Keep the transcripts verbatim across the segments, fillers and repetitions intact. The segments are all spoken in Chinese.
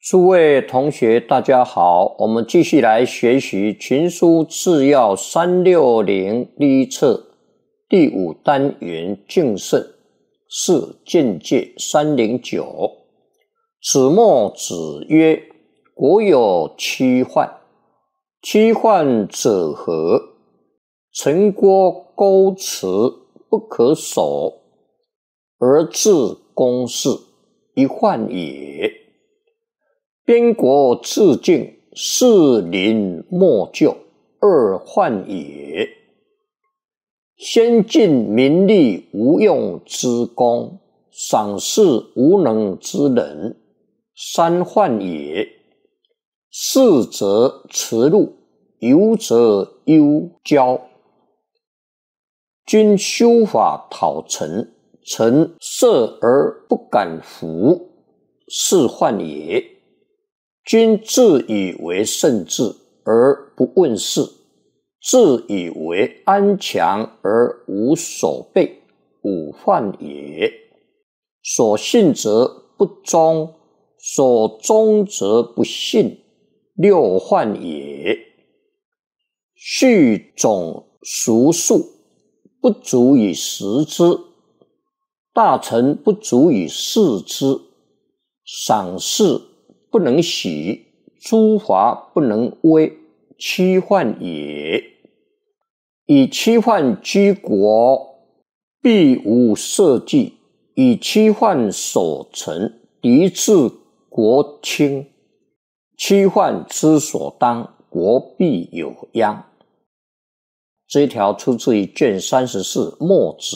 诸位同学大家好，我们继续来学习群书治要三六零第一册第五单元敬胜是见解三零九。子墨子曰：国有七患，七患者何？陈郭钩持不可守，而致公事，一患也。边国自敬，士邻莫救，二患也。先进民力无用之功，赏识无能之人，三患也。士则辞禄，游则忧骄。君修法讨臣，臣色而不敢服，是患也。君自以为圣治而不问事，自以为安强而无守备，五患也。所信则不忠，所忠则不信，六患也。序总熟数，不足以识之；大臣不足以视之；赏识不能喜，诸罚不能威，七患也。以七患居国，必无社稷；以七患守臣，敌至国倾。七患之所当，国必有殃。这一条出自于卷三十四墨子。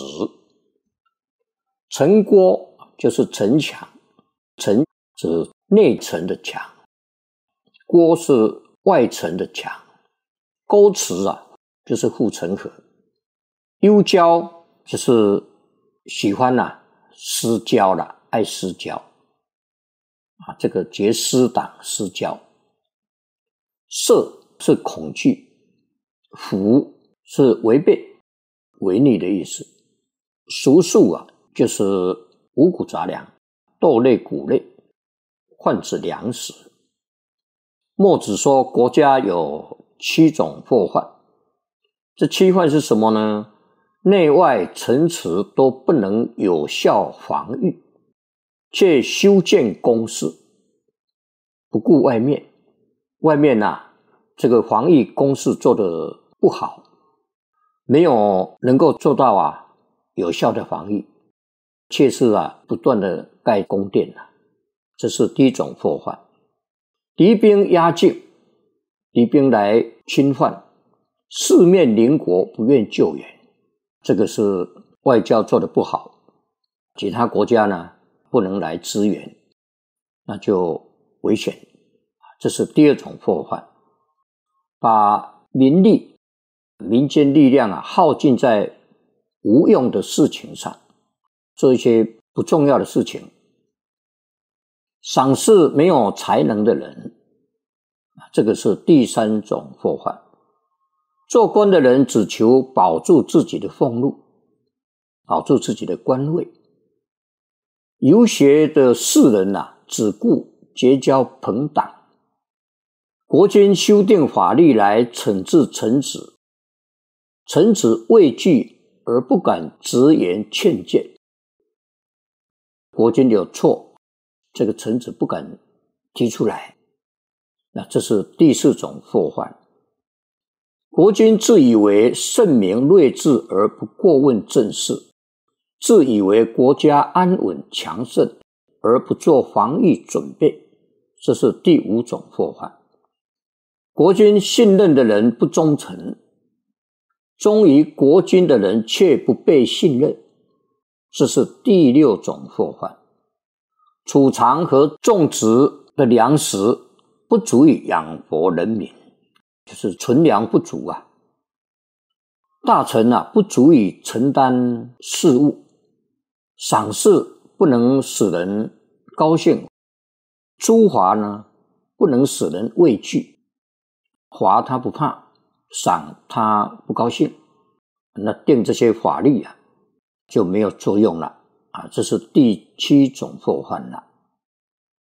城郭就是城墙，城指内城的墙，郭是外城的墙，钩持啊就是护城河，忧骄就是喜欢呐、啊、私交啦，爱私交啊，这个结私党私交。色是恐惧，服是违背违逆的意思。熟数啊就是五谷杂粮，豆类谷类，患指粮食。墨子说国家有七种祸患，这七患是什么呢？内外城池都不能有效防御，却修建工事，不顾外面。外面啊，这个防御工事做得不好，没有能够做到啊有效的防御，却是啊不断的盖宫殿啊，这是第一种祸患。敌兵压境，敌兵来侵犯，四面邻国不愿救援，这个是外交做得不好，其他国家呢不能来支援，那就危险，这是第二种祸患。把民力民间力量啊耗尽在无用的事情上，做一些不重要的事情，赏识没有才能的人，这个是第三种祸患。做官的人只求保住自己的俸禄，保住自己的官位。游学的士人啊，只顾结交朋党。国君修订法律来惩治臣子，臣子畏惧而不敢直言劝谏。国君有错，这个臣子不敢提出来，那这是第四种祸患。国君自以为圣明睿智而不过问政事，自以为国家安稳强盛而不做防御准备，这是第五种祸患。国君信任的人不忠诚，忠于国君的人却不被信任，这是第六种祸患。储藏和种植的粮食不足以养活人民，就是存粮不足啊。大臣啊不足以承担事务，赏识不能使人高兴，诸罚呢不能使人畏惧。罚他不怕，赏他不高兴，那定这些法律啊就没有作用了啊，这是第七种祸患了。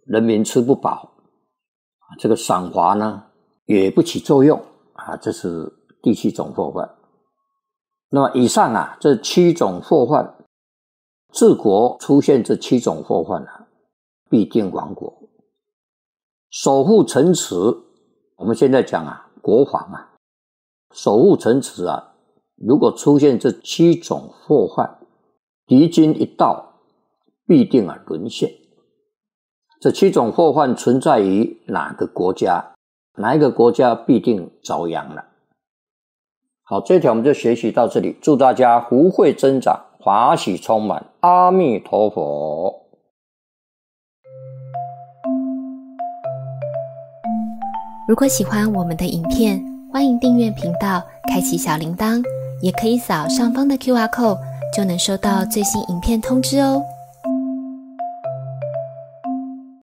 人民吃不饱，这个赏罚呢也不起作用啊，这是第七种祸患。那么以上啊这七种祸患，治国出现这七种祸患啊，必定亡国。守护城池，我们现在讲啊国防啊，守护城池啊，如果出现这七种祸患，敌军一到，必定啊沦陷。这七种祸患存在于哪个国家，哪一个国家必定遭殃了。好，这条我们就学习到这里，祝大家福慧增长，法喜充满，阿弥陀佛。 如果喜欢我们的影片，欢迎订阅频道，开启小铃铛，也可以扫上方的 Q R code， 就能收到最新影片通知哦。